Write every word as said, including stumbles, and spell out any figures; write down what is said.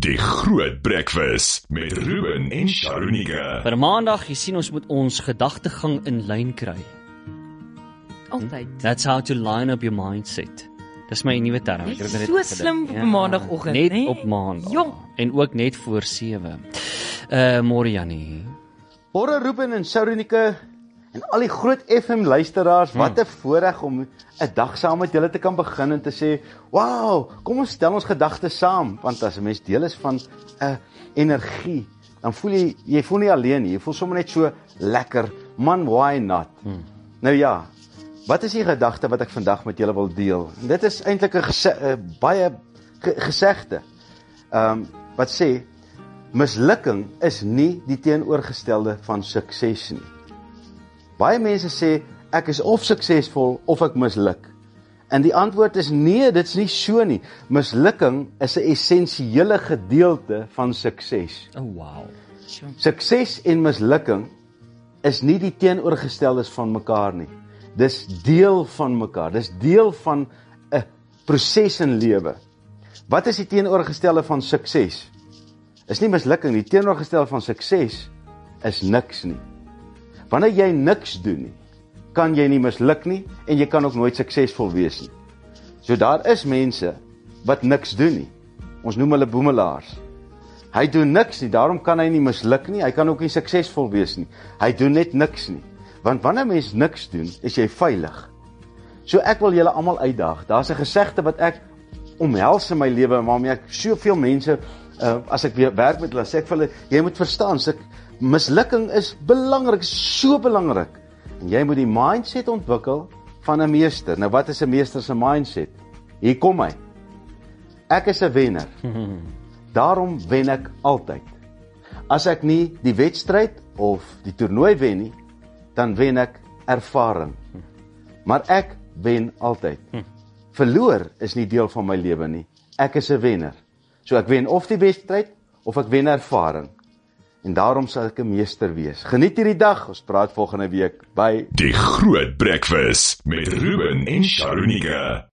Die Groot Breakfast met Ruben en Sharonike. Per maandag, jy sien ons moet ons gedagtegang in lyn kry. Altyd. That's how to line up your mindset. Dis my nuwe term. Jy is so slim op 'n maandagooggend, Net nee? op maandag. Jong. En ook net voor sewe. Uh, môre Jannie. Môre Ruben en Sharonike en al die groot F M luisteraars, hmm. wat 'n voorreg om 'n dag saam met julle te kan begin en te sê, "Wow, kom ons stel ons gedagtes saam," want as 'n mens deel is van 'n uh, energie, dan voel jy jy voel nie alleen nie, jy voel sommer net so lekker. Man, why not? Hmm. Nou ja, wat is die gedagte wat ek vandag met julle wil deel? En dit is eintlik 'n gese- uh, baie ge- gesegde. Ehm um, wat sê mislukking is nie die teenoorgestelde van sukses nie. Baie mense sê, ek is of suksesvol of ek misluk. En die antwoord is nee, dit is nie so nie. Mislukking is 'n essensiële gedeelte van sukses. Oh wow. Sukses en mislukking is nie die teenoorgesteldes van mekaar nie. Dis deel van mekaar. Dis deel van 'n proses in lewe. Wat is die teenoorgestelde van sukses? Is nie mislukking nie. Die teenoorgestelde van sukses is niks nie. Wanneer jy niks doen nie, kan jy nie misluk nie en jy kan ook nooit suksesvol wees nie. So daar is mense wat niks doen nie. Ons noem hulle boemelaars. Hy doen niks nie, daarom kan hy nie misluk nie, hy kan ook nie suksesvol wees nie. Hy doen net niks nie. Want wanneer mens niks doen, is jy veilig. So ek wil julle almal uitdaag. Daar's 'n gesegde wat ek omhels in my lewe, waarmee ek soveel mense uh, as ek weer werk met hulle, sê ek vir hulle, jy moet verstaan, sê ek, mislukking is belangrik, so belangrik. En jy moet die mindset ontwikkel van 'n meester. Nou wat is 'n meester se mindset? Hier kom hy. Ek is 'n wenner. Daarom wen ek altyd. As ek nie die wedstryd of die toernooi wen nie, dan wen ek ervaring. Maar ek wen altyd. Verloor is nie deel van my lewe nie. Ek is 'n wenner. So ek wen of die wedstryd of ek wen ervaring. En daarom sal ek 'n meester wees. Geniet hierdie dag. Ons praat volgende week. Bye. Die Groot Breakfast met Ruben en Sharonike.